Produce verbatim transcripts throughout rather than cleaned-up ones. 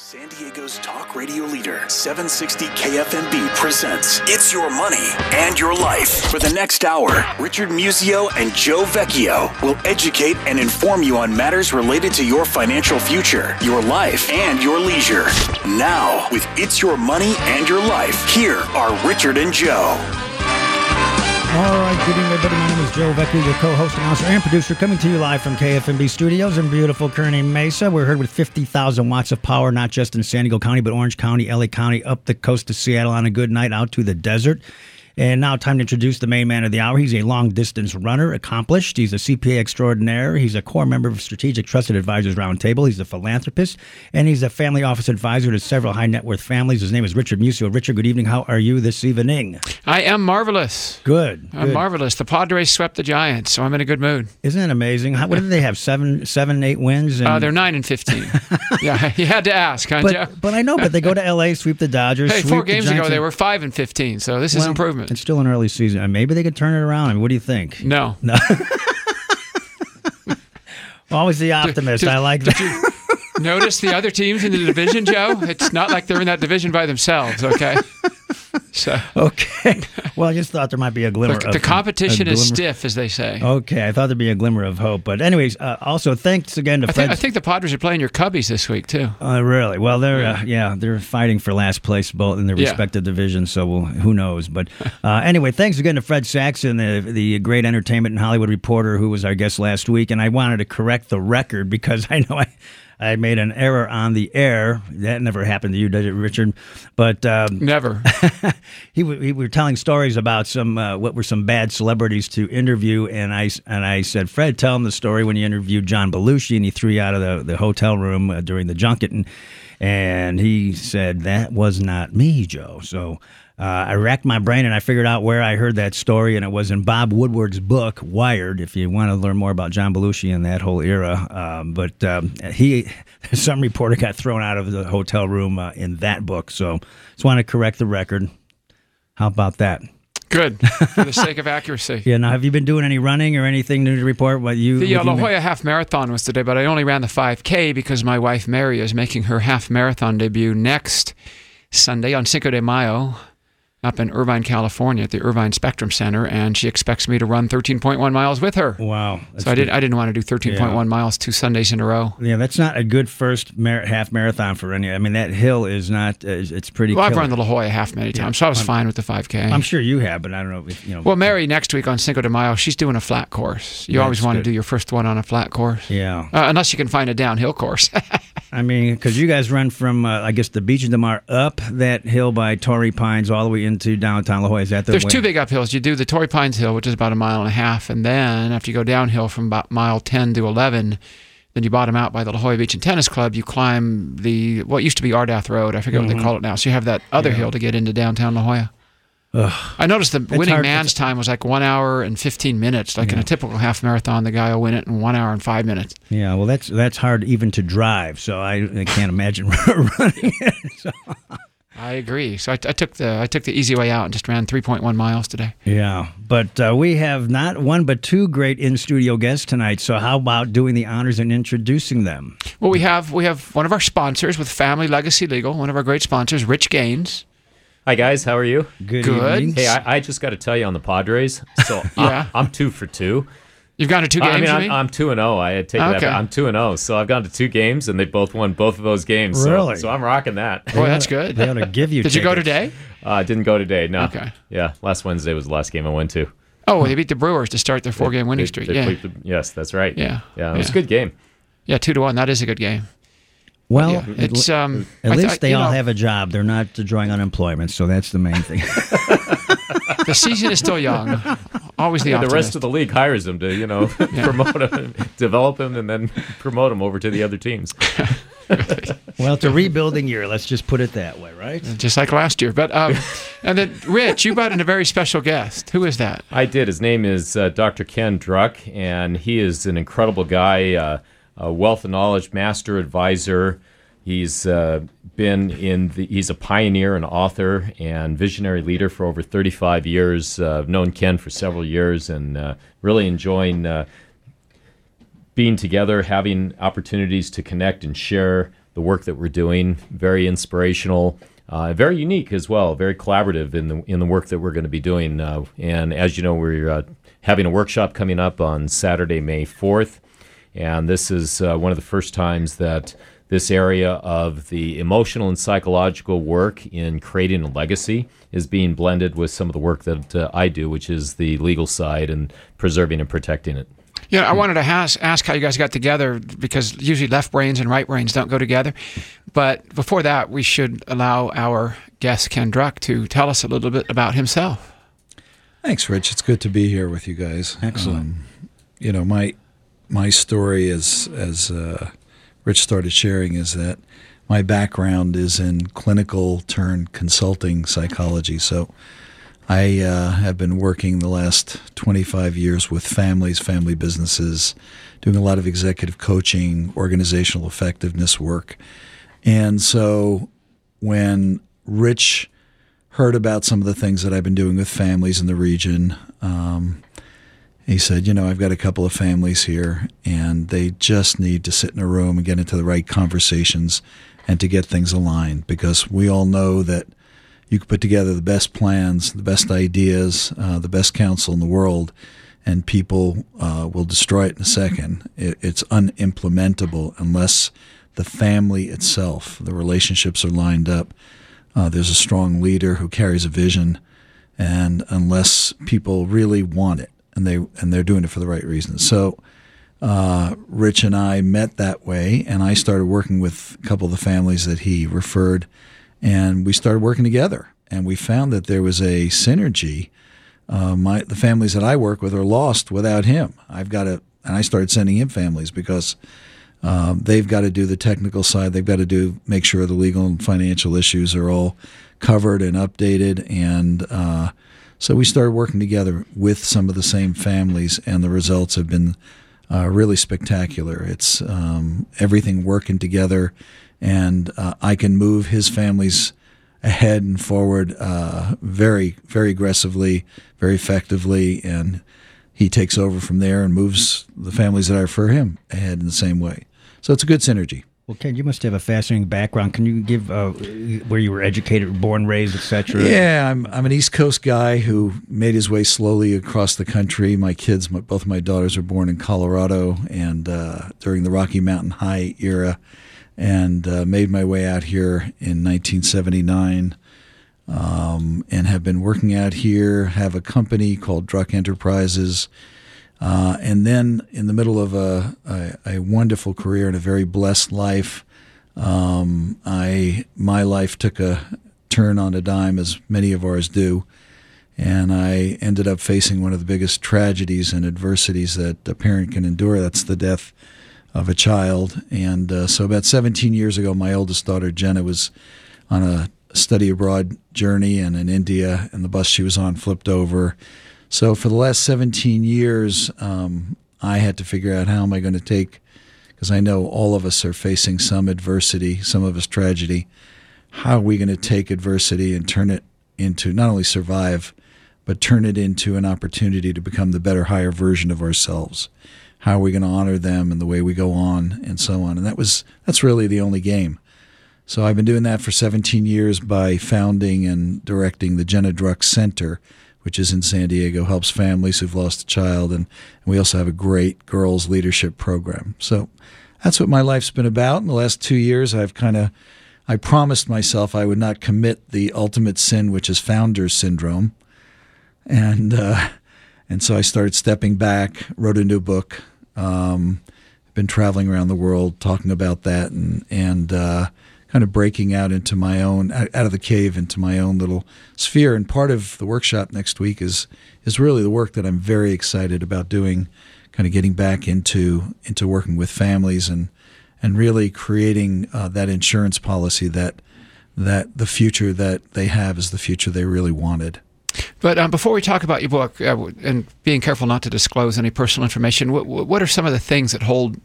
San Diego's talk radio leader, seven sixty K F M B presents It's Your Money and Your Life. For the next hour, Richard Musio and Joe Vecchio will educate and inform you on matters related to your financial future, your life, and your leisure. Now, with It's Your Money and Your Life, here are Richard and Joe. All right, good evening, everybody. My name is Joe Vecchio, your co-host, announcer, and producer, coming to you live from K F M B Studios in beautiful Kearney Mesa. We're heard with fifty thousand watts of power, not just in San Diego County, but Orange County, L A County, up the coast of Seattle on a good night out to the desert. And now time to introduce the main man of the hour. He's a long-distance runner, accomplished. He's a C P A extraordinaire. He's a core member of Strategic Trusted Advisors Roundtable. He's a philanthropist, and he's a family office advisor to several high-net-worth families. His name is Richard Musio. Richard, good evening. How are you this evening? I am marvelous. Good. I'm good. marvelous. The Padres swept the Giants, so I'm in a good mood. Isn't it amazing? How, what did they have? Seven, seven, eight wins? And... Uh, they're nine and fifteen. Yeah, you had to ask, huh, but, Joe? But I know, but they go to L A, sweep the Dodgers. Hey, sweep four the games Giants ago they and... were five and fifteen, so this is well, improvement. It's still an early season. Maybe they could turn it around. I mean, what do you think? No. No. Always the optimist. Did, I like did that. You notice the other teams in the division, Joe? It's not like they're in that division by themselves, okay? So Okay. Well, I just thought there might be a glimmer the, of the competition a is glimmer. stiff, as they say. Okay, I thought there'd be a glimmer of hope. But anyways, uh, also thanks again to I, Fred. think, I think the Padres are playing your Cubbies this week, too. Uh, really? Well, they're Yeah. uh, yeah, they're fighting for last place both in their Yeah. respective divisions. So we'll, who knows? But uh, anyway, thanks again to Fred Saxon, the the great entertainment and Hollywood reporter who was our guest last week. And I wanted to correct the record because I know I. I made an error on the air. That never happened to you, did it, Richard? But um, Never. he, w- he were telling stories about some uh, what were some bad celebrities to interview, and I and I said, Fred, tell him the story when you interviewed John Belushi, and he threw you out of the, the hotel room uh, during the junket, and and he said that was not me, Joe. So. Uh, I racked my brain and I figured out where I heard that story, and it was in Bob Woodward's book, Wired, if you want to learn more about John Belushi and that whole era. Um, but um, he, some reporter got thrown out of the hotel room uh, in that book. So just want to correct the record. How about that? Good, for the sake of accuracy. Yeah, now have you been doing any running or anything new to report? What you The uh, what La you Jolla Half Marathon was today, but I only ran the five K because my wife Mary is making her half marathon debut next Sunday on Cinco de Mayo up in Irvine, California at the Irvine Spectrum Center, and she expects me to run thirteen point one miles with her. Wow. So I, did, I didn't want to do thirteen point one yeah. miles two Sundays in a row. Yeah, that's not a good first mar- half marathon for any. I mean, that hill is not, uh, it's pretty Well, killer. I've run the La Jolla Half many times, yeah. so I was I'm, fine with the five K. I'm sure you have, but I don't know if, you know. Well, Mary, next week on Cinco de Mayo, she's doing a flat course. You always want good. to do your first one on a flat course. Yeah. Uh, unless you can find a downhill course. I mean, because you guys run from, uh, I guess, the Beach of Del Mar up that hill by Torrey Pines all the way into downtown La Jolla. Is that the There's way? two big uphills. You do the Torrey Pines Hill, which is about a mile and a half, and then after you go downhill from about mile ten to eleven, then you bottom out by the La Jolla Beach and Tennis Club. You climb the what used to be Ardath Road. I forget mm-hmm. what they call it now. So you have that other yeah. hill to get into downtown La Jolla. Ugh. I noticed the it's winning hard. man's time was like one hour and fifteen minutes. Like yeah. in a typical half marathon, the guy will win it in one hour and five minutes. Yeah, well, that's that's hard even to drive. So I, I can't imagine running it. So. I agree. So I, I took the I took the easy way out and just ran three point one miles today. Yeah, but uh, we have not one but two great in-studio guests tonight. So how about doing the honors and introducing them? Well, we have we have one of our sponsors with Family Legacy Legal, one of our great sponsors, Rich Gaines. Hi, guys. How are you? Good, Good. evening. Hey, I, I just got to tell you on the Padres, so yeah. I'm, I'm two for two. You've gone to two games, I mean, I'm, you mean? I'm two and oh. I had taken okay. that. I'm two and oh, so I've gone to two games, and they both won both of those games. So, really? So I'm rocking that. Boy, that's good. They ought to give you Did tickets. you go today? I uh, didn't go today, no. Okay. Yeah, last Wednesday was the last game I went to. Oh, they beat the Brewers to start their four-game winning they, streak. They yeah. the, yes, that's right. Yeah. Yeah, it was yeah. a good game. Yeah, two to one. That is a good game. Well, yeah, it's um. at I th- least they you all know, have a job. They're not drawing unemployment, so that's the main thing. The season is still young. Always the yeah, optimist. the rest of the league hires them to, you know, yeah. promote him, develop him, and then promote him over to the other teams. Well, it's a rebuilding year. Let's just put it that way, right? Just like last year. But um, and then, Rich, you brought in a very special guest. Who is that? I did. His name is uh, Doctor Ken Druck, and he is an incredible guy, uh, a wealth of knowledge master advisor. He's uh, been in the, he's a pioneer and author and visionary leader for over thirty-five years. Uh, I've known Ken for several years and uh, really enjoying uh, being together, having opportunities to connect and share the work that we're doing. Very inspirational, uh, very unique as well. Very collaborative in the in the work that we're going to be doing. Uh, and as you know, we're uh, having a workshop coming up on Saturday, May fourth, and this is uh, one of the first times that this area of the emotional and psychological work in creating a legacy is being blended with some of the work that uh, I do, which is the legal side and preserving and protecting it. Yeah, I wanted to ask, ask how you guys got together, because usually left brains and right brains don't go together. But before that, we should allow our guest, Ken Druck, to tell us a little bit about himself. Thanks, Rich. It's good to be here with you guys. Excellent. Um, you know, my my story is, as uh, Rich started sharing, is that my background is in clinical turned consulting psychology. So I uh, have been working the last twenty-five years with families, family businesses, doing a lot of executive coaching, organizational effectiveness work. And so when Rich heard about some of the things that I've been doing with families in the region, um, he said, you know, I've got a couple of families here, and they just need to sit in a room and get into the right conversations and to get things aligned, because we all know that you can put together the best plans, the best ideas, uh, the best counsel in the world, and people uh, will destroy it in a second. It, it's unimplementable unless the family itself, the relationships are lined up. Uh, there's a strong leader who carries a vision, and unless people really want it, and they and they're doing it for the right reasons. So uh, Rich and I met that way, and I started working with a couple of the families that he referred, and we started working together. And we found that there was a synergy. Uh, my the families that I work with are lost without him. I've got to, and I started sending him families because um, they've got to do the technical side. They've got to do make sure the legal and financial issues are all covered and updated. And uh, so we started working together with some of the same families, and the results have been uh, really spectacular. It's um, everything working together, and uh, I can move his families ahead and forward uh, very, very aggressively, very effectively, and he takes over from there and moves the families that I refer him ahead in the same way. So it's a good synergy. Well, Ken, you must have a fascinating background. Can you give uh, where you were educated, born, raised, et cetera? Yeah, I'm I'm an East Coast guy who made his way slowly across the country. My kids, my, both my daughters, were born in Colorado, and uh, during the Rocky Mountain High era, and uh, made my way out here in nineteen seventy-nine, um, and have been working out here. Have a company called Druck Enterprises. Uh, and then in the middle of a, a, a wonderful career and a very blessed life, um, I my life took a turn on a dime, as many of ours do, and I ended up facing one of the biggest tragedies and adversities that a parent can endure. That's the death of a child. And uh, so about seventeen years ago, my oldest daughter, Jenna, was on a study abroad journey and in India, and the bus she was on flipped over. So for the last seventeen years, um, I had to figure out how am I going to take, because I know all of us are facing some adversity, some of us tragedy. How are we going to take adversity and turn it into, not only survive, but turn it into an opportunity to become the better, higher version of ourselves? How are we going to honor them in the way we go on, and so on? And that was that's really the only game. So I've been doing that for seventeen years by founding and directing the Jenna Druck Center, which is in San Diego, helps families who've lost a child, and, and we also have a great girls leadership program. So that's what my life's been about. In the last two years, I've kind of, I promised myself I would not commit the ultimate sin, which is founder's syndrome, and uh, and so I started stepping back, wrote a new book, um, been traveling around the world talking about that, and and uh, kind of breaking out into my own, out of the cave into my own little sphere. And part of the workshop next week is is really the work that I'm very excited about doing, kind of getting back into into working with families and and really creating uh, that insurance policy that that the future that they have is the future they really wanted. But um, before we talk about your book, uh, and being careful not to disclose any personal information, what, what are some of the things that hold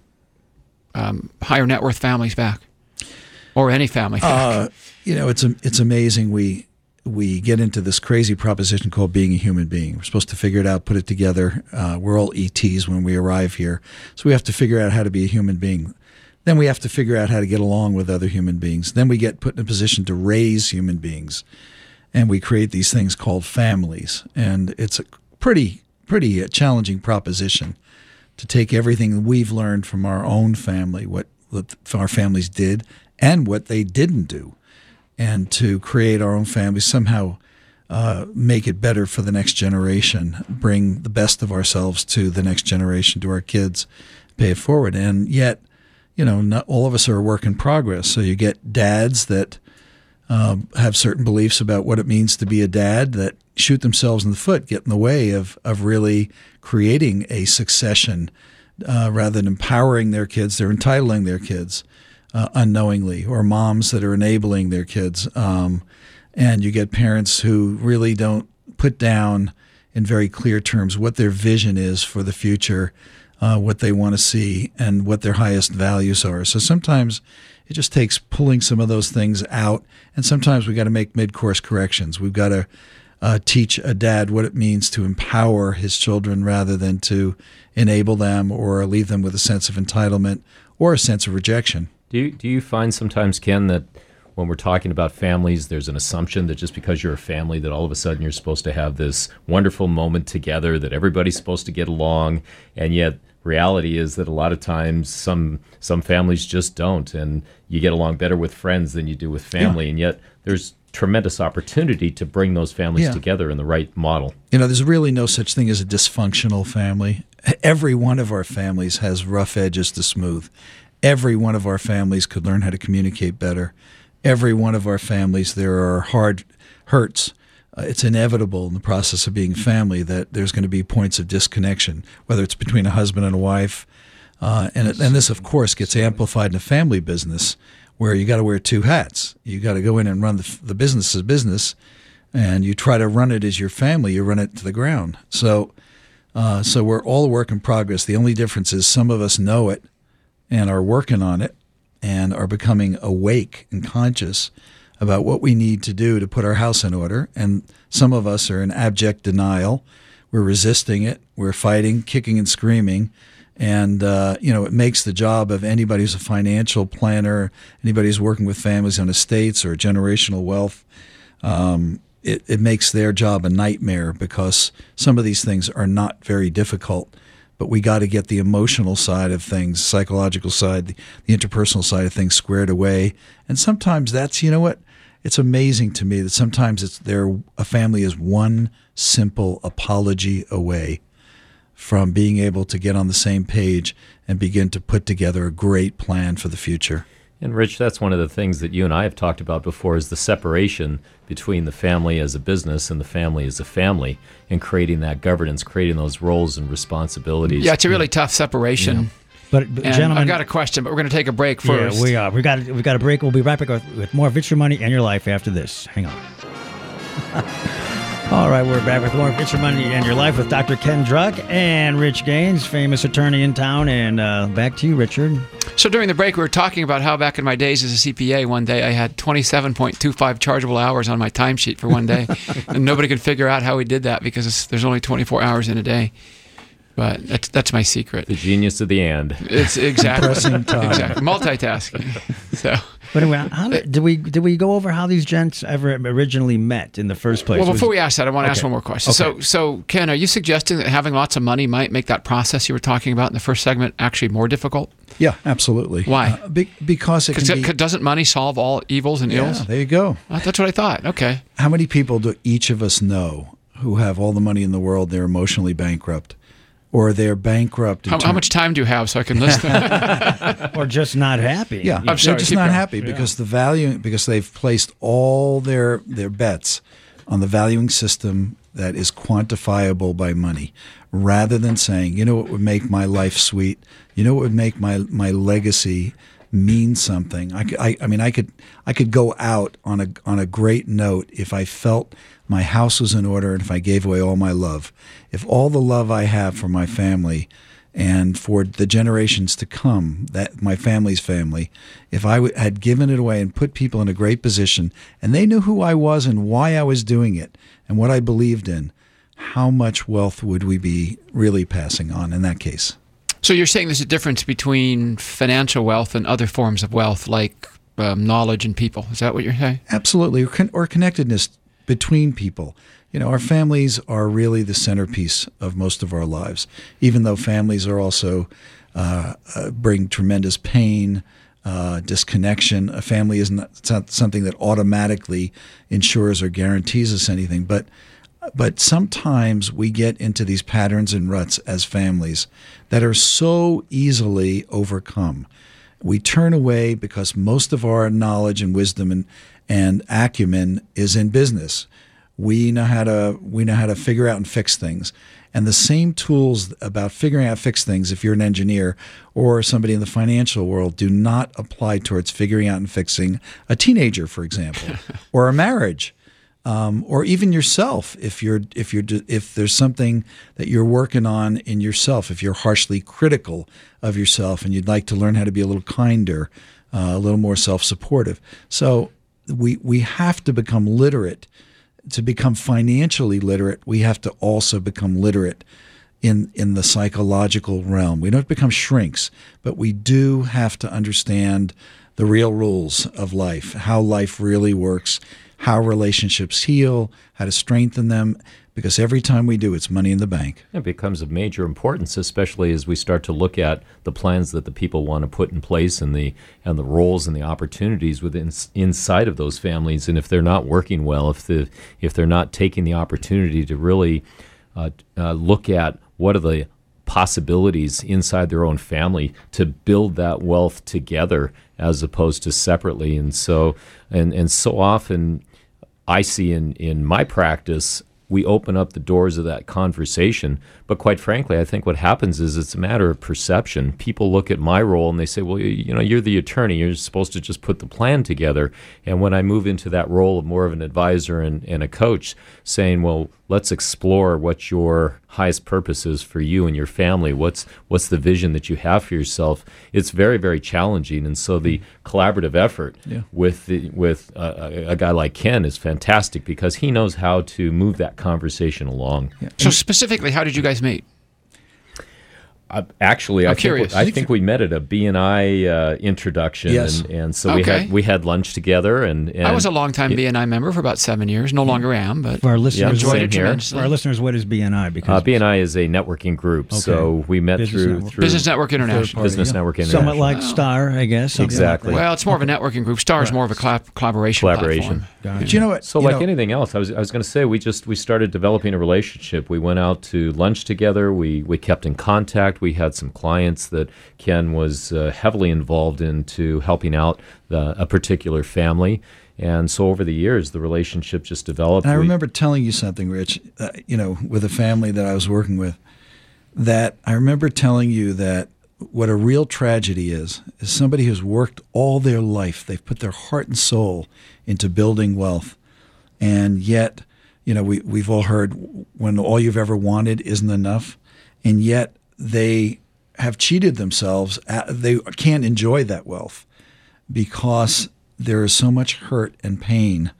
um, higher net worth families back? Or any family. Uh, you know, it's it's amazing. We we get into this crazy proposition called being a human being. We're supposed to figure it out, put it together. Uh, we're all E Ts when we arrive here, so we have to figure out how to be a human being. then we have to figure out how to get along with other human beings. Then we get put in a position to raise human beings, and we create these things called families. And it's a pretty, pretty challenging proposition to take everything we've learned from our own family, what, what our families did and what they didn't do, and to create our own families, somehow uh, make it better for the next generation, bring the best of ourselves to the next generation, to our kids, pay it forward. And yet, you know, not all of us are a work in progress. So you get dads that uh, have certain beliefs about what it means to be a dad that shoot themselves in the foot, get in the way of, of really creating a succession uh, rather than empowering their kids. They're entitling their kids uh, unknowingly, or moms that are enabling their kids. Um, and you get parents who really don't put down in very clear terms what their vision is for the future, uh, what they want to see, and what their highest values are. So sometimes it just takes pulling some of those things out, and sometimes we've got to make mid-course corrections. We've got to uh, teach a dad what it means to empower his children rather than to enable them or leave them with a sense of entitlement or a sense of rejection. Do you, do you find sometimes, Ken, that when we're talking about families, there's an assumption that just because you're a family that all of a sudden you're supposed to have this wonderful moment together, that everybody's supposed to get along, and yet reality is that a lot of times some some families just don't, and you get along better with friends than you do with family, yeah. And yet there's tremendous opportunity to bring those families yeah. together in the right model. You know, there's really no such thing as a dysfunctional family. Every one of our families has rough edges to smooth. Every one of our families could learn how to communicate better. Every one of our families, there are hard hurts. Uh, it's inevitable in the process of being family that there's going to be points of disconnection, whether it's between a husband and a wife. Uh, and, it, and this, of course, gets amplified in a family business where you got to wear two hats. You got to go in and run the, the business as business, and you try to run it as your family. You run it to the ground. So, uh, so we're all a work in progress. The only difference is some of us know it and are working on it and are becoming awake and conscious about what we need to do to put our house in order. And some of us are in abject denial. We're resisting it. We're fighting, kicking and screaming. And, uh, you know, it makes the job of anybody who's a financial planner, anybody who's working with families on estates or generational wealth, um, it, it makes their job a nightmare because some of these things are not very difficult. But we got to get the emotional side of things, psychological side, the, the interpersonal side of things squared away. And sometimes that's, you know what, it's amazing to me that sometimes it's there. A family is one simple apology away from being able to get on the same page and begin to put together a great plan for the future. And Rich, that's one of the things that you and I have talked about before, is the separation between the family as a business and the family as a family, and creating that governance, creating those roles and responsibilities. Yeah, it's a really tough seperation. Yeah. But, but and gentlemen, I've got a question, but we're going to take a break first. Yeah, we are. We got we got a break. We'll be right back with, with more of It's Your Money and Your Life after this. Hang on. All right, we're back with more of It's Your Money and Your Life with Doctor Ken Druck and Rich Gaines, famous attorney in town. And uh, back to you, Richard. So during the break, we were talking about how back in my days as a C P A, one day I had twenty-seven point two five chargeable hours on my timesheet for one day. And nobody could figure out how we did that because there's only twenty-four hours in a day. But that's, that's my secret. The genius of the and. It's exactly. time. Exactly. Multitasking. So. But anyway, how did, did we did we go over how these gents ever originally met in the first place? Well, before Was, we ask that, I want to okay. ask one more question. Okay. So, so Ken, are you suggesting that having lots of money might make that process you were talking about in the first segment actually more difficult? Yeah, absolutely. Why? Uh, be, because it can it, be, doesn't money solve all evils and yeah, ills? there you go. Uh, That's what I thought. Okay. How many people do each of us know who have all the money in the world, they're emotionally bankrupt? Or they're bankrupt. How, how much time do you have so I can list them? or just not happy. Yeah, I'm they're sorry, just keep not going. happy because the value because they've placed all their their bets on the valuing system that is quantifiable by money, rather than saying, you know what would make my life sweet, you know what would make my my legacy mean something. I, could, I, I mean, I could I could go out on a on a great note if I felt my house was in order and if I gave away all my love. If all the love I have for my family and for the generations to come, that my family's family, if I w- had given it away and put people in a great position and they knew who I was and why I was doing it and what I believed in, how much wealth would we be really passing on in that case? So you're saying there's a difference between financial wealth and other forms of wealth, like um, knowledge and people. Is that what you're saying? Absolutely, or, con- or connectedness between people. You know, our families are really the centerpiece of most of our lives, even though families are also uh, uh, bring tremendous pain, uh, disconnection. A family is not, it's not something that automatically ensures or guarantees us anything, but But sometimes we get into these patterns and ruts as families that are so easily overcome. We turn away because most of our knowledge and wisdom and, and acumen is in business. We know how to we know how to figure out and fix things. And the same tools about figuring out fix things, if you're an engineer or somebody in the financial world, do not apply towards figuring out and fixing a teenager, for example, or a marriage. Um, or even yourself, if you're if you're if there's something that you're working on in yourself, if you're harshly critical of yourself and you'd like to learn how to be a little kinder, uh, a little more self-supportive. So we we have to become literate. To become financially literate, we have to also become literate in in the psychological realm. We don't become shrinks, but we do have to understand the real rules of life, how life really works, how relationships heal, how to strengthen them, because every time we do, it's money in the bank. It becomes of major importance, especially as we start to look at the plans that the people want to put in place and the and the roles and the opportunities within inside of those families. And if they're not working well, if the if they're not taking the opportunity to really uh, uh, look at what are the possibilities inside their own family to build that wealth together as opposed to separately. And so and and so often I see in, in my practice, we open up the doors of that conversation. But quite frankly, I think what happens is it's a matter of perception. People look at my role and they say, well, you, you know, you're the attorney. You're supposed to just put the plan together. And when I move into that role of more of an advisor and, and a coach, saying, well, let's explore what your highest purpose is for you and your family. What's what's the vision that you have for yourself? It's very, very challenging. And so the collaborative effort yeah. with the, with a, a guy like Ken is fantastic because he knows how to move that conversation along. Yeah. So specifically, how did you guys meet? Uh, actually, I'm I curious. think I think we met at a B and I uh, introduction, yes. and, and so okay. we had we had lunch together. And, and I was a longtime B N I member for about seven years. No longer am, but for our listeners, yeah, enjoyed same it here. tremendously. For our listeners, what is B N I? Because uh, B N I is a networking group, Okay. so we met Business through network. through Business Network International. Business yeah. Network International. somewhat like Star, I guess. something Exactly. like that. Well, it's more of a networking group. Star is more of a collab- collaboration Collaboration. platform. Gotcha. But you know what? So you like know, anything else, I was I was going to say we just we started developing a relationship. We went out to lunch together. We we kept in contact. We had some clients that Ken was uh, heavily involved into helping out the, a particular family. And so over the years, the relationship just developed. And I We- remember telling you something, Rich, uh, you know, with a family that I was working with, that I remember telling you that what a real tragedy is, is somebody who's worked all their life, they've put their heart and soul into building wealth, and yet, you know, we, we've all heard when all you've ever wanted isn't enough, and yet they have cheated themselves. At, they can't enjoy that wealth because there is so much hurt and pain.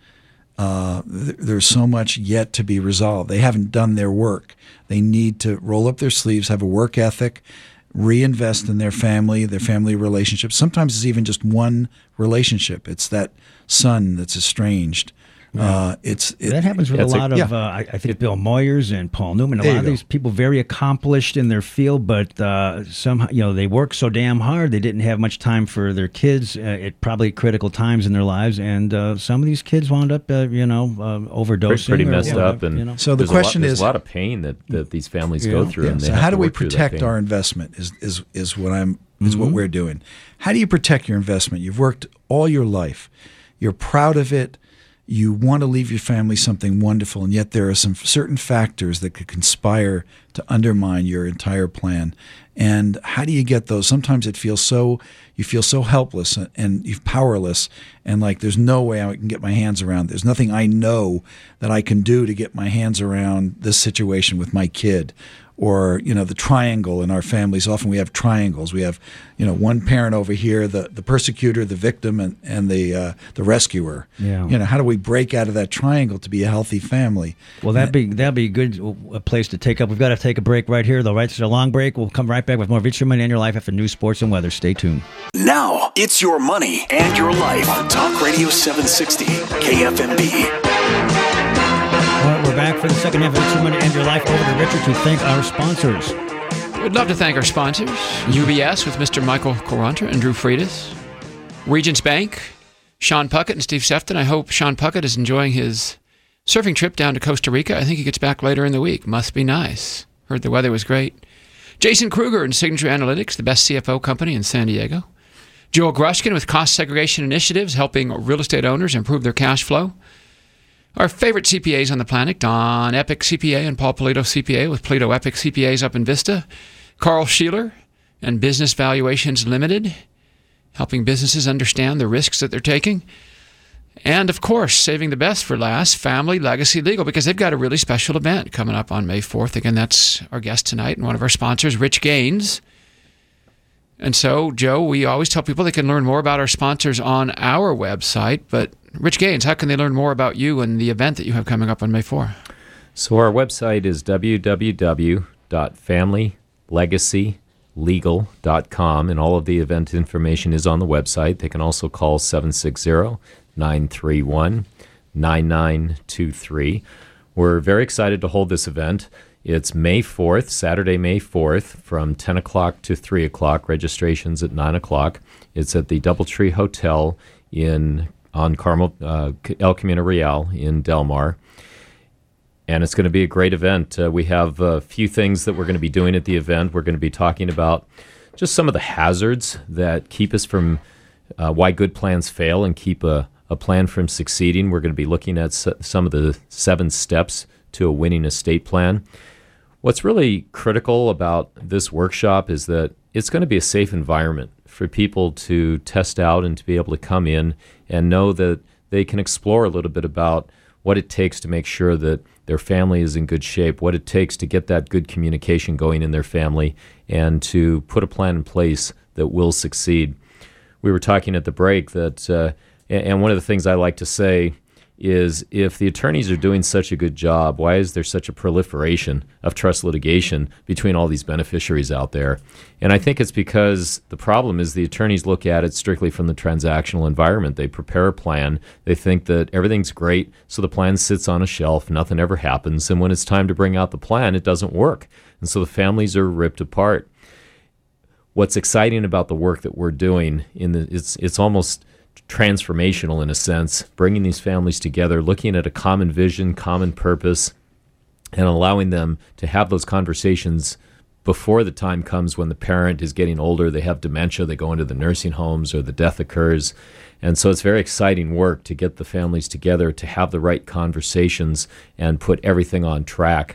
Uh, th- there's so much yet to be resolved. They haven't done their work. They need to roll up their sleeves, have a work ethic, reinvest in their family, their family relationships. Sometimes it's even just one relationship. It's that son that's estranged. Uh, it's it, that happens with a it's a- lot of, yeah. uh, I, I think, Bill Moyers and Paul Newman. A There lot you of go. these people very accomplished in their field, but uh, somehow, you know, they work so damn hard they didn't have much time for their kids uh, at probably critical times in their lives, and uh, some of these kids wound up, uh, you know, uh, overdosing. pretty or messed whatever, up, and you know. So the there's a lot- question there's is- a lot of pain that, that these families Yeah. go through. Yeah. And they So have how to do we work through that protect pain. our investment is, is, is what I'm is what we're doing. How do you protect your investment? You've worked all your life. You're proud of it. You want to leave your family something wonderful, and yet there are some certain factors that could conspire to undermine your entire plan. And how do you get those? Sometimes it feels so, you feel so helpless and, and you're powerless, and like there's no way I can get my hands around. There's nothing I know that I can do to get my hands around this situation with my kid. Or, you know, the triangle in our families. Often we have triangles. We have, you know, one parent over here, the, the persecutor, the victim, and, and the uh, the rescuer. Yeah. You know, how do we break out of that triangle to be a healthy family? Well, that'd be that'd be a good a place to take up. We've got to take a break right here, though. Right, it's a long break. We'll come right back with more of It's Your Money and Your Life after news, sports, and weather. Stay tuned. Now, it's your money and your life on Talk Radio seven sixty K F M B. All right, we're back for the second half of It's Your Money and Your Life. Over to Richard to thank our sponsors. We'd love to thank our sponsors, U B S with Mister Michael Quaranta and Drew Freitas, Regents Bank, Sean Puckett and Steve Sefton. I hope Sean Puckett is enjoying his surfing trip down to Costa Rica. I think he gets back later in the week. Must be nice. Heard the weather was great. Jason Kruger and Signature Analytics, the best C F O company in San Diego. Joel Grushkin with Cost Segregation Initiatives, helping real estate owners improve their cash flow. Our favorite C P As on the planet, Don Epic C P A and Paul Polito C P A with Polito Epic C P As up in Vista. Carl Sheeler and Business Valuations Limited, helping businesses understand the risks that they're taking. And, of course, saving the best for last, Family Legacy Legal, because they've got a really special event coming up on May fourth. Again, that's our guest tonight and one of our sponsors, Rich Gaines. And so, Joe, we always tell people they can learn more about our sponsors on our website. But, Rich Gaines, how can they learn more about you and the event that you have coming up on May fourth? So our website is w w w dot family legacy legal dot com, and all of the event information is on the website. They can also call seven six zero, nine three one, nine nine two three. We're very excited to hold this event. It's May fourth, Saturday, May fourth, from ten o'clock to three o'clock. Registration's at nine o'clock. It's at the Doubletree Hotel in on Carmel, uh, El Camino Real in Del Mar. And it's going to be a great event. Uh, we have a few things that we're going to be doing at the event. We're going to be talking about just some of the hazards that keep us from uh, why good plans fail and keep a, a plan from succeeding. We're going to be looking at s- some of the seven steps to a winning estate plan. What's really critical about this workshop is that it's going to be a safe environment for people to test out and to be able to come in and know that they can explore a little bit about what it takes to make sure that their family is in good shape, what it takes to get that good communication going in their family, and to put a plan in place that will succeed. We were talking at the break that, uh, and one of the things I like to say is if the attorneys are doing such a good job, why is there such a proliferation of trust litigation between all these beneficiaries out there? And I think it's because the problem is the attorneys look at it strictly from the transactional environment. They prepare a plan. They think that everything's great, so the plan sits on a shelf. Nothing ever happens. And when it's time to bring out the plan, it doesn't work. And so the families are ripped apart. What's exciting about the work that we're doing, in the, it's it's almost transformational in a sense, bringing these families together, looking at a common vision, common purpose, and allowing them to have those conversations before the time comes when the parent is getting older, they have dementia, they go into the nursing homes, or the death occurs. And so it's very exciting work to get the families together, to have the right conversations and put everything on track.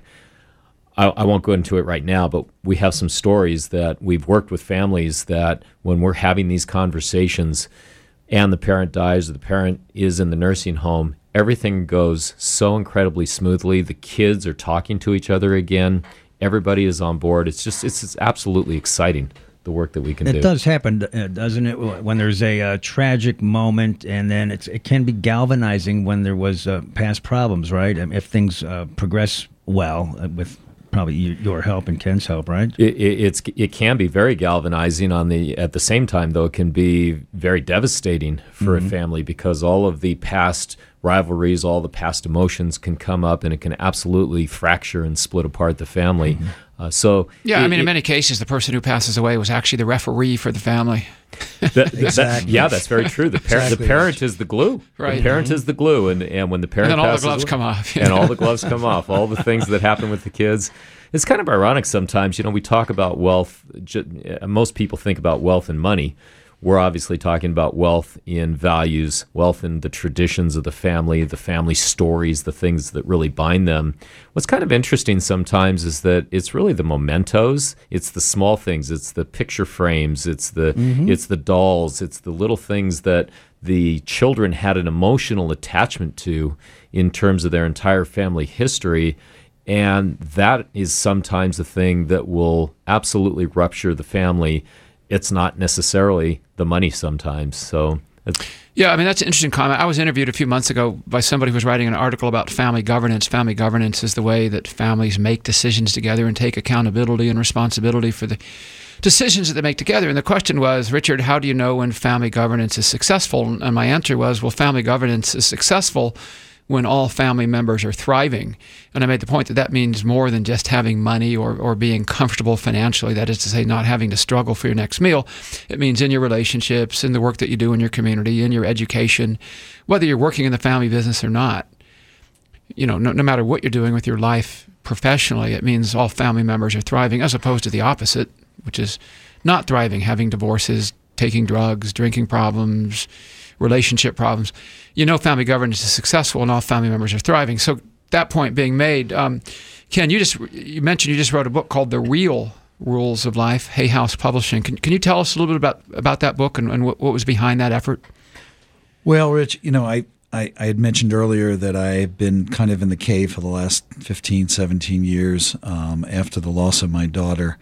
I, I won't go into it right now, but we have some stories that we've worked with families that when we're having these conversations and the parent dies or the parent is in the nursing home, everything goes so incredibly smoothly. The kids are talking to each other again. Everybody is on board. It's just, it's, it's absolutely exciting, the work that we can it do. It does happen, doesn't it, when there's a uh, tragic moment, and then it's, it can be galvanizing when there was uh, past problems, right? I mean, if things uh, progress well uh, with probably your help and Ken's help, right? It, it, it's it can be very galvanizing. On the at the same time, though, it can be very devastating for mm-hmm. a family, because all of the past rivalries, all the past emotions can come up, and it can absolutely fracture and split apart the family. Mm-hmm. Uh, so yeah, it, I mean, it, in many cases, the person who passes away was actually the referee for the family. That, exactly. That, yeah, that's very true. The parent, exactly. the parent is the glue. Right. The parent mm-hmm. is the glue, and and when the parent and then all passes the gloves away, come off, and all the gloves come off, all the things that happen with the kids. It's kind of ironic sometimes. You know, we talk about wealth. Most people think about wealth and money. We're obviously talking about wealth in values, wealth in the traditions of the family, the family stories, the things that really bind them. What's kind of interesting sometimes is that it's really the mementos, it's the small things, it's the picture frames, it's the mm-hmm. it's the dolls, it's the little things that the children had an emotional attachment to in terms of their entire family history. And that is sometimes the thing that will absolutely rupture the family. It's not necessarily the money sometimes. So That's- Yeah, I mean, that's an interesting comment. I was interviewed a few months ago by somebody who was writing an article about family governance. Family governance is the way that families make decisions together and take accountability and responsibility for the decisions that they make together. And the question was, Richard, how do you know when family governance is successful? And my answer was, well, family governance is successful when all family members are thriving. And I made the point that that means more than just having money or, or being comfortable financially. That is to say, not having to struggle for your next meal. It means in your relationships, in the work that you do in your community, in your education, whether you're working in the family business or not. You know, no, no matter what you're doing with your life professionally, it means all family members are thriving, as opposed to the opposite, which is not thriving, having divorces, taking drugs, drinking problems, relationship problems. You know, family governance is successful and all family members are thriving. So that point being made, um, Ken, you just you mentioned you just wrote a book called The Real Rules of Life, Hay House Publishing. Can, can you tell us a little bit about, about that book and, and what, what was behind that effort? Well, Rich, you know, I, I, I had mentioned earlier that I've been kind of in the cave for the last fifteen, seventeen years um, after the loss of my daughter,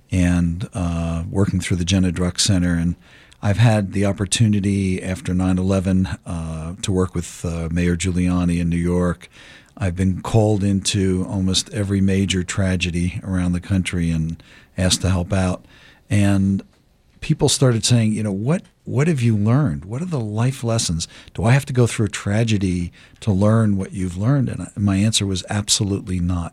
and uh, working through the Jenna Druck Center. And I've had the opportunity after nine eleven uh, to work with uh, Mayor Giuliani in New York. I've been called into almost every major tragedy around the country and asked to help out. And people started saying, you know, what what have you learned? What are the life lessons? Do I have to go through a tragedy to learn what you've learned? And my answer was absolutely not.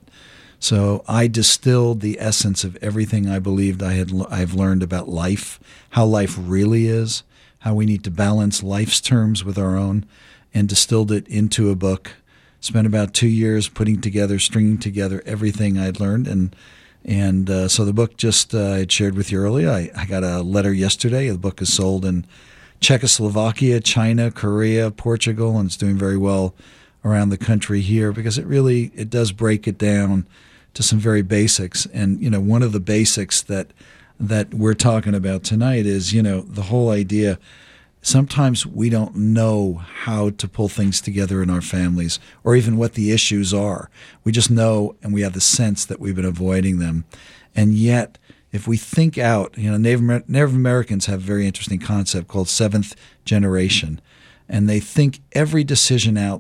So I distilled the essence of everything I believed I had I've learned about life, how life really is, how we need to balance life's terms with our own, and distilled it into a book. Spent about two years putting together, stringing together everything I'd learned, and and uh, so the book just uh, I had shared with you earlier. I, I got a letter yesterday. The book is sold in Czechoslovakia, China, Korea, Portugal, and it's doing very well around the country here because it really it does break it down to some very basics. And, you know, one of the basics that that we're talking about tonight is, you know, the whole idea, sometimes we don't know how to pull things together in our families or even what the issues are. We just know and we have the sense that we've been avoiding them. And yet, if we think out, you know, Native, Native Americans have a very interesting concept called seventh generation. And they think every decision out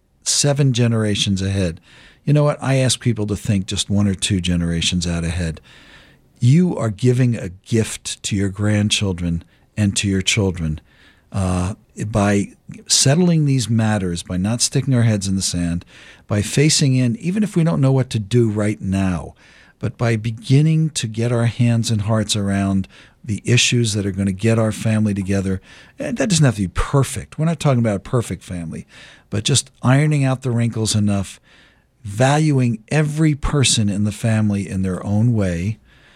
seven generations ahead. You know what? I ask people to think just one or two generations out ahead. You are giving a gift to your grandchildren and to your children uh, by settling these matters, by not sticking our heads in the sand, by facing in, even if we don't know what to do right now, but by beginning to get our hands and hearts around the issues that are going to get our family together. And that doesn't have to be perfect. We're not talking about a perfect family, but just ironing out the wrinkles enough, valuing every person in the family in their own way,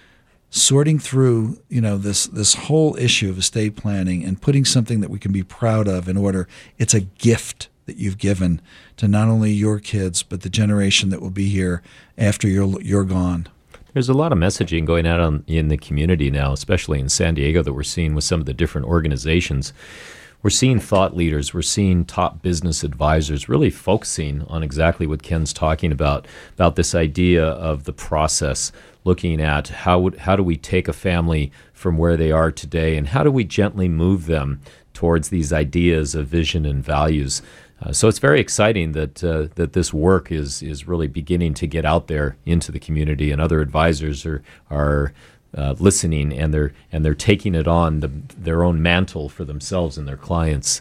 sorting through, you know, this this whole issue of estate planning and putting something that we can be proud of in order. It's a gift that you've given to not only your kids, but the generation that will be here after you're you're gone. There's a lot of messaging going out on, in the community now, especially in San Diego, that we're seeing with some of the different organizations. We're seeing thought leaders, we're seeing top business advisors really focusing on exactly what Ken's talking about, about this idea of the process, looking at how would, how do we take a family from where they are today and how do we gently move them towards these ideas of vision and values. Uh, so it's very exciting that uh, that this work is is really beginning to get out there into the community, and other advisors are are Uh, listening, and they're and they're taking it on the, their own mantle for themselves and their clients.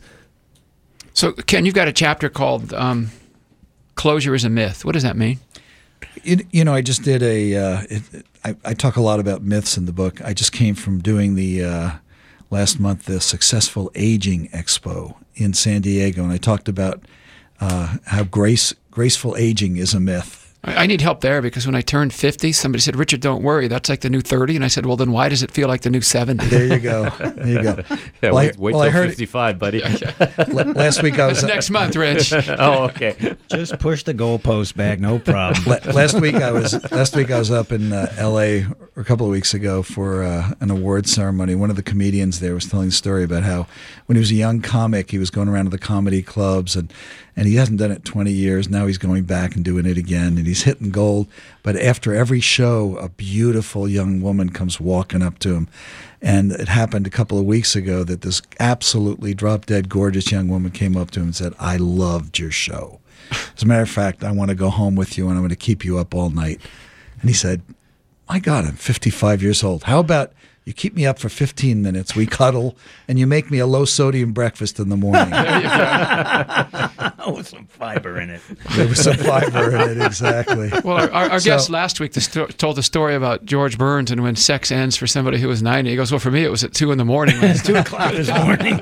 So, Ken, you've got a chapter called um, "Closure is a Myth." What does that mean? It, you know, I just did a. Uh, it, I, I talk a lot about myths in the book. I just came from doing the uh, last month the Successful Aging Expo in San Diego, and I talked about uh, how grace graceful aging is a myth. I need help there because when I turned fifty, somebody said, Richard, don't worry, that's like the new thirty. And I said, well, then why does it feel like the new seventy? There you go. There you go. Yeah, well, wait I, wait well, till I heard fifty-five, buddy. Last week I was... Next month, Rich. Oh, okay. Just push the goalpost back, no problem. Last week I was last week I was up in uh, L A a couple of weeks ago for uh, an award ceremony. One of the comedians there was telling a story about how when he was a young comic, he was going around to the comedy clubs and And he hasn't done it twenty years. Now he's going back and doing it again, and he's hitting gold. But after every show, a beautiful young woman comes walking up to him. And it happened a couple of weeks ago that this absolutely drop-dead gorgeous young woman came up to him and said, I loved your show. As a matter of fact, I want to go home with you, and I'm going to keep you up all night. And he said, my God, I'm fifty-five years old. How about you keep me up for fifteen minutes, we cuddle, and you make me a low-sodium breakfast in the morning. There you go. With some fiber in it. There was some fiber in it, exactly. Well, our, our, our So- guest last week the sto- told the story about George Burns and when sex ends for somebody who was ninety. He goes, well, for me, it was at two in the morning. It's two o'clock this morning.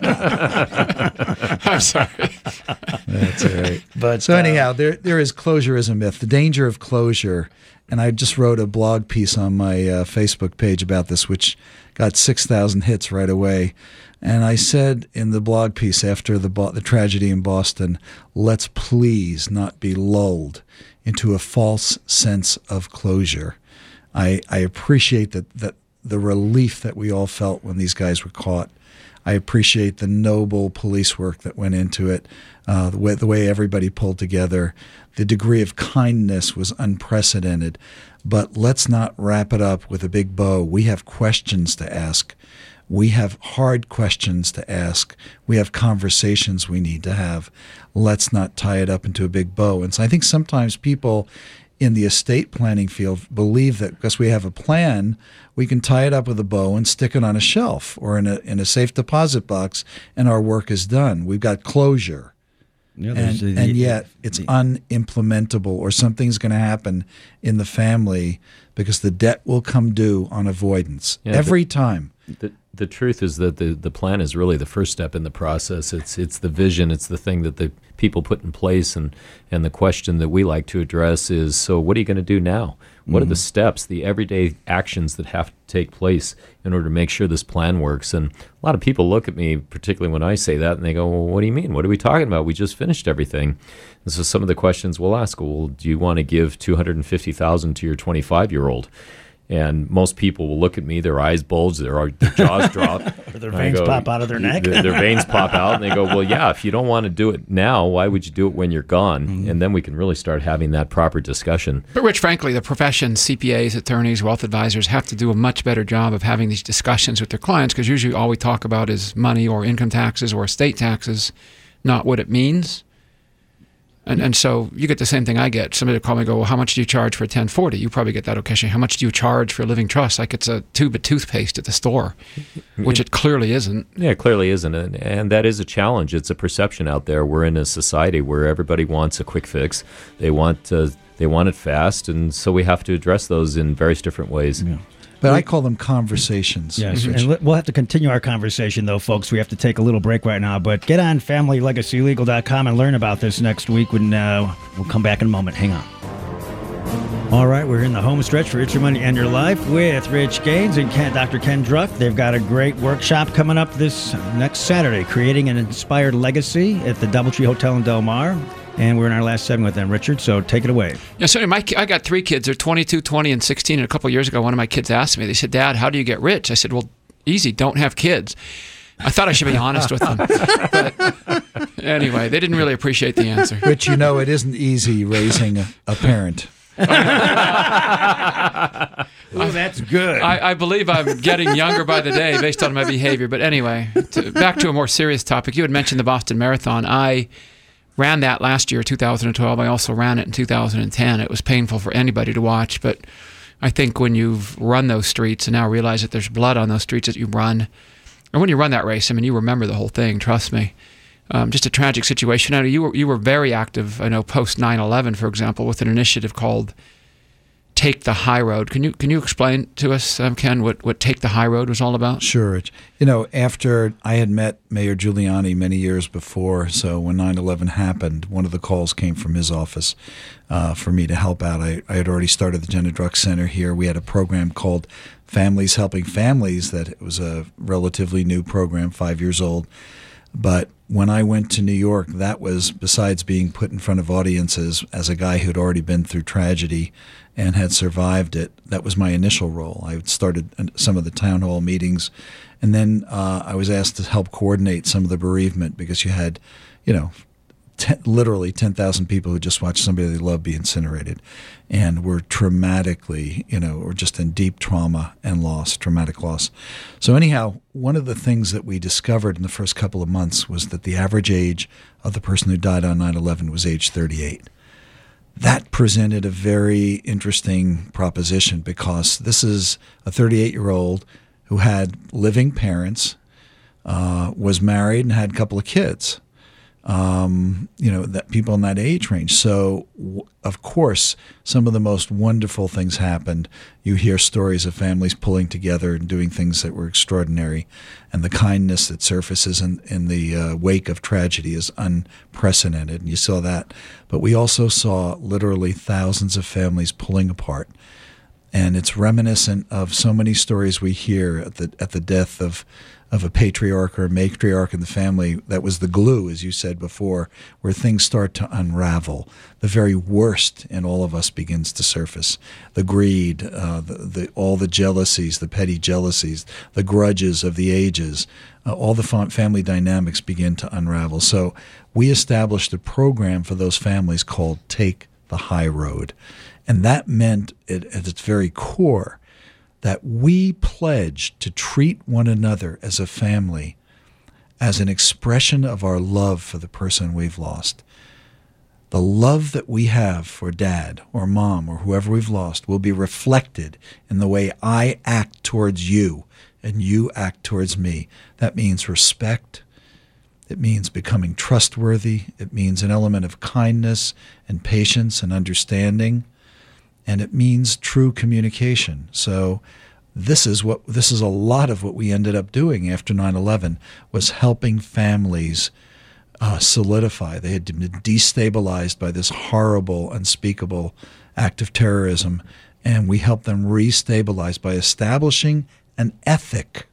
I'm sorry. That's all right. But So uh, anyhow, there there is closure is a myth. The danger of closure, and I just wrote a blog piece on my uh, Facebook page about this, which got six thousand hits right away. And I said in the blog piece after the Bo- the tragedy in Boston, let's please not be lulled into a false sense of closure. I I appreciate that that the relief that we all felt when these guys were caught. I appreciate the noble police work that went into it, uh, the way the way everybody pulled together. The degree of kindness was unprecedented. But let's not wrap it up with a big bow. We have questions to ask. We have hard questions to ask. We have conversations we need to have. Let's not tie it up into a big bow. And so I think sometimes people in the estate planning field believe that because we have a plan, we can tie it up with a bow and stick it on a shelf or in a in a safe deposit box, and our work is done. We've got closure. Yeah, And, there's the- and yet it's the- unimplementable, or something's going to happen in the family because the debt will come due on avoidance Yeah, every time. The, the truth is that the, the plan is really the first step in the process. It's it's the vision. It's the thing that the people put in place. And, and the question that we like to address is, so what are you going to do now? What mm-hmm. are the steps, the everyday actions that have to take place in order to make sure this plan works? And a lot of people look at me, particularly when I say that, and they go, well, what do you mean? What are we talking about? We just finished everything. And so some of the questions we'll ask, well, do you want to give two hundred fifty thousand dollars to your twenty-five-year-old? And most people will look at me, their eyes bulge, their, their jaws drop. Or their veins go, pop out of their neck. Their, their veins pop out, and they go, well, yeah, if you don't want to do it now, why would you do it when you're gone? Mm-hmm. And then we can really start having that proper discussion. But Rich, frankly, the profession, C P As, attorneys, wealth advisors, have to do a much better job of having these discussions with their clients, because usually all we talk about is money or income taxes or estate taxes, not what it means. And and so you get the same thing I get. Somebody will call me and go, well, how much do you charge for a ten forty? You probably get that occasionally. How much do you charge for a living trust? Like it's a tube of toothpaste at the store, which it clearly isn't. Yeah, it clearly isn't. And, and that is a challenge. It's a perception out there. We're in a society where everybody wants a quick fix. They want uh, they want it fast. And so we have to address those in various different ways. Yeah. But I call them conversations. Yes, and li- we'll have to continue our conversation, though, folks. We have to take a little break right now. But get on family legacy legal dot com and learn about this next week. When uh, we'll come back in a moment. Hang on. All right, we're in the home stretch for It's Your Money and Your Life with Rich Gaines and Ken, Doctor Ken Druck. They've got a great workshop coming up this next Saturday, Creating an Inspired Legacy at the Doubletree Hotel in Del Mar. And we're in our last segment with them, Richard, so take it away. Yeah, so my, I got three kids. They're twenty-two, twenty, and sixteen. And a couple of years ago, one of my kids asked me, they said, Dad, how do you get rich? I said, well, easy, don't have kids. I thought I should be honest with them. But anyway, they didn't really appreciate the answer. Rich, you know it isn't easy raising a, a parent. Oh, that's good. I, I believe I'm getting younger by the day based on my behavior. But anyway, to, back to a more serious topic. You had mentioned the Boston Marathon. I ran that last year, two thousand twelve. I also ran it in two thousand ten. It was painful for anybody to watch, but I think when you've run those streets and now realize that there's blood on those streets that you run, and when you run that race, I mean, you remember the whole thing, trust me. Um, just a tragic situation. I know you were, you were very active, I know, post nine eleven, for example, with an initiative called Take the High Road. Can you can you explain to us, um, Ken, what, what Take the High Road was all about? Sure, Rich. You know, after I had met Mayor Giuliani many years before, so when nine eleven happened, one of the calls came from his office uh, for me to help out. I, I had already started the Jenna Druck Center here. We had a program called Families Helping Families that it was a relatively new program, five years old. But when I went to New York, that was, besides being put in front of audiences as a guy who'd already been through tragedy and had survived it, that was my initial role. I started some of the town hall meetings, and then uh, I was asked to help coordinate some of the bereavement because you had, you know, ten, literally ten thousand people who just watched somebody they love be incinerated, and were traumatically, you know, or just in deep trauma and loss, traumatic loss. So anyhow, one of the things that we discovered in the first couple of months was that the average age of the person who died on nine eleven was age thirty-eight. That presented a very interesting proposition, because this is a thirty-eight-year-old who had living parents, uh, was married and had a couple of kids. Um, you know, that people in that age range. So, w- of course, some of the most wonderful things happened. You hear stories of families pulling together and doing things that were extraordinary, and the kindness that surfaces in, in the uh, wake of tragedy is unprecedented, and you saw that. But we also saw literally thousands of families pulling apart, and it's reminiscent of so many stories we hear at the at the death of of a patriarch or a matriarch in the family that was the glue, as you said before, where things start to unravel. The very worst in all of us begins to surface. The greed, uh, the, the, all the jealousies, the petty jealousies, the grudges of the ages, uh, all the fam- family dynamics begin to unravel. So we established a program for those families called Take the High Road. And that meant, it, at its very core, that we pledged to treat one another as a family as an expression of our love for the person we've lost. The love that we have for dad or mom or whoever we've lost will be reflected in the way I act towards you and you act towards me. That means respect. It means becoming trustworthy. It means an element of kindness and patience and understanding. And it means true communication. So this is what this is a lot of what we ended up doing after nine eleven, was helping families uh, solidify. They had been destabilized by this horrible, unspeakable act of terrorism, and we helped them restabilize by establishing an ethic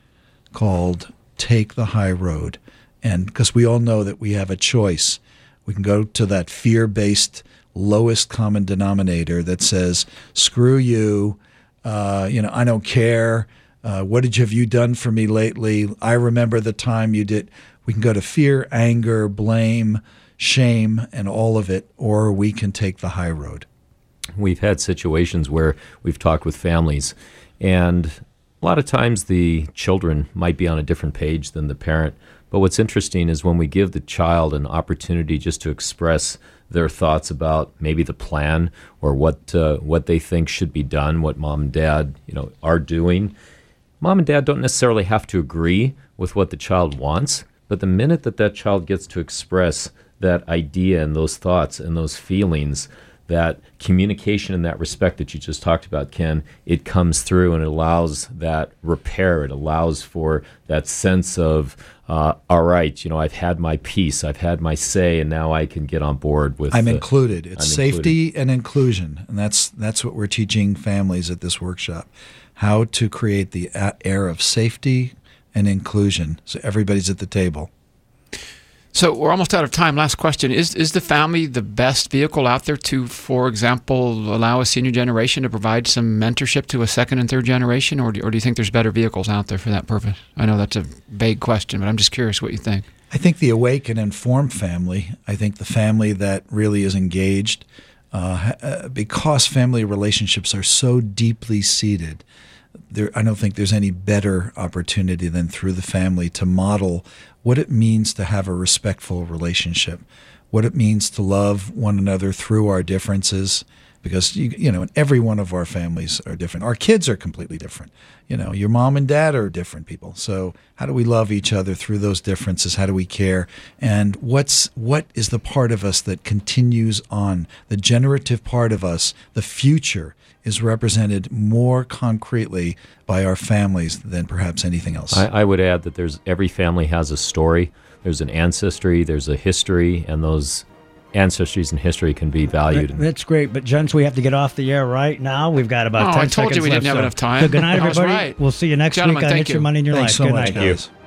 called Take the High Road. And because we all know that we have a choice. We can go to that fear-based lowest common denominator that says, screw you, uh, you know, I don't care, uh, what did you, have you done for me lately, I remember the time you did. We can go to fear, anger, blame, shame, and all of it, or we can take the high road. We've had situations where we've talked with families, and a lot of times the children might be on a different page than the parent. But what's interesting is when we give the child an opportunity just to express their thoughts about maybe the plan or what uh, what they think should be done, what mom and dad, you know, are doing. Mom and dad don't necessarily have to agree with what the child wants, but the minute that that child gets to express that idea and those thoughts and those feelings, that communication in that respect that you just talked about, Ken, it comes through and it allows that repair. It allows for that sense of, uh, all right, you know, I've had my piece, I've had my say, and now I can get on board with. I'm the, included. It's I'm safety included. and inclusion, and that's that's what we're teaching families at this workshop: how to create the air of safety and inclusion, so everybody's at the table. So we're almost out of time. Last question. Is is the family the best vehicle out there to, for example, allow a senior generation to provide some mentorship to a second and third generation, or do, or do you think there's better vehicles out there for that purpose? I know that's a vague question, but I'm just curious what you think. I think the awake and informed family, I think the family that really is engaged, uh, because family relationships are so deeply seated, there, I don't think there's any better opportunity than through the family to model what it means to have a respectful relationship, what it means to love one another through our differences, because, you, you know, every one of our families are different. Our kids are completely different. You know, your mom and dad are different people. So how do we love each other through those differences? How do we care? And what's what is the part of us that continues on? The generative part of us, the future, is represented more concretely by our families than perhaps anything else. I, I would add that there's every family has a story. There's an ancestry, there's a history, and those ancestries and history can be valued. That's great, but gents, we have to get off the air right now. We've got about oh, ten I told seconds you we left, didn't have so. enough time. So good night, I was everybody. right. We'll see you next Gentlemen, week on thank It's Your you. Money in Your Thanks Life. so Good much, night. guys.